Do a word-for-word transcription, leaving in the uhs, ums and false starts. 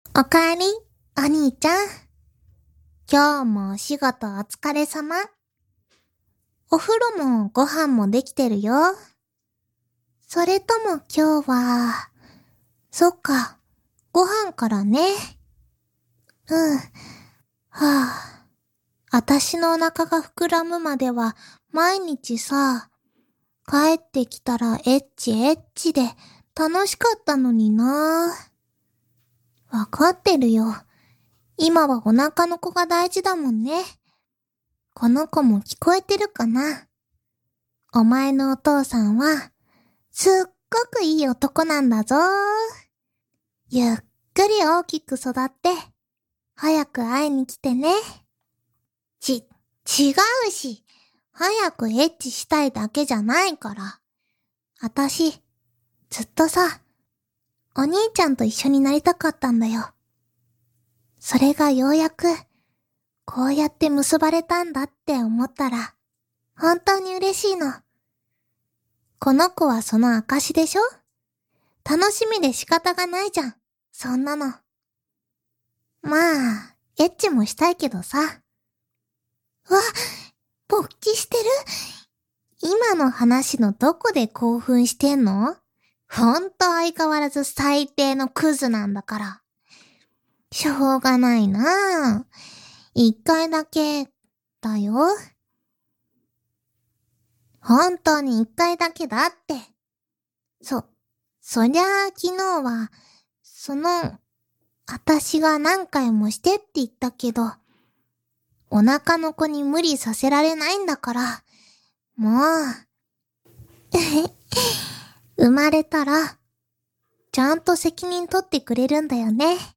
おかえり、お兄ちゃん。今日もお仕事お疲れ様。お風呂もご飯もできてるよ。それとも今日は、そっか、ご飯からね。うん。はあ。あたしのお腹が膨らむまでは毎日さ、帰ってきたらエッチエッチで楽しかったのにな。わかってるよ。今はお腹の子が大事だもんね。この子も聞こえてるかな？お前のお父さんは、すっごくいい男なんだぞ。ゆっくり大きく育って、早く会いに来てね。ち、違うし、早くエッチしたいだけじゃないから。あたし、ずっとさ、お兄ちゃんと一緒になりたかったんだよ。それがようやく、こうやって結ばれたんだって思ったら、本当に嬉しいの。この子はその証でしょ？楽しみで仕方がないじゃん。そんなの。まあ、エッチもしたいけどさ。わ、勃起してる？今の話のどこで興奮してんの？ほんと相変わらず最低のクズなんだから。しょうがないなぁ。一回だけ、だよ。本当に一回だけだって。そ、そりゃあ昨日は、その、あたしが何回もしてって言ったけど、お腹の子に無理させられないんだから、もう、生まれたら、ちゃんと責任取ってくれるんだよね。